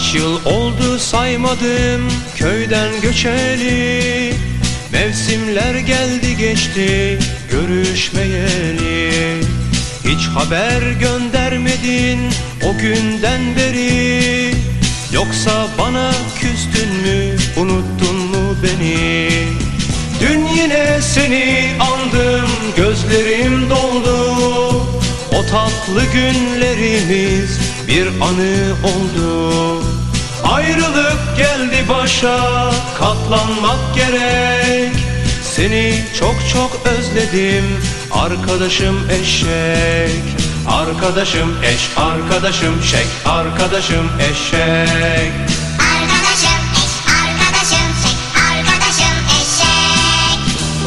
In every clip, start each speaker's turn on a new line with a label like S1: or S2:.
S1: Kaç yıl oldu saymadım köyden göçeli, mevsimler geldi geçti görüşmeyeli. Hiç haber göndermedin o günden beri, yoksa bana küstün mü, unuttun mu beni? Dün yine seni andım, gözlerim doldu. O tatlı günlerimiz bir anı oldu. Ayrılık geldi başa, katlanmak gerek. Seni çok çok özledim arkadaşım eşek. Arkadaşım eş, arkadaşım şek, arkadaşım eşek.
S2: Arkadaşım eş, arkadaşım şek, arkadaşım eşek.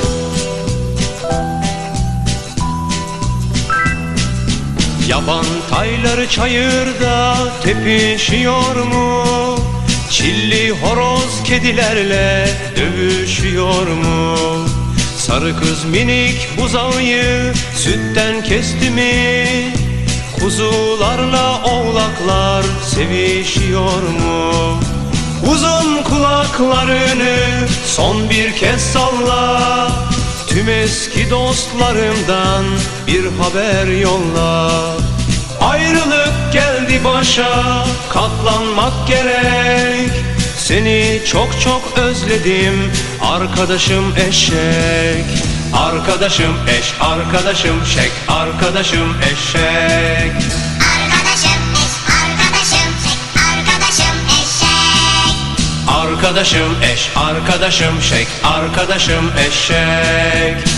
S1: Yaban tayları çayırda tepişiyor mu? Çilli horoz kedilerle dövüşüyor mu? Sarı kız minik buzağıyı sütten kesti mi? Kuzularla oğlaklar sevişiyor mu? Uzun kulaklarını son bir kez salla. Tüm eski dostlarımdan bir haber yolla. Ayrılık geldi başa, katlanmak gerek. Seni çok çok özledim arkadaşım eşek. Arkadaşım eş, arkadaşım şek, arkadaşım eşek.
S2: Arkadaşım eş, arkadaşım şek, arkadaşım eşek.
S1: Arkadaşım eş, arkadaşım şek, arkadaşım eşek.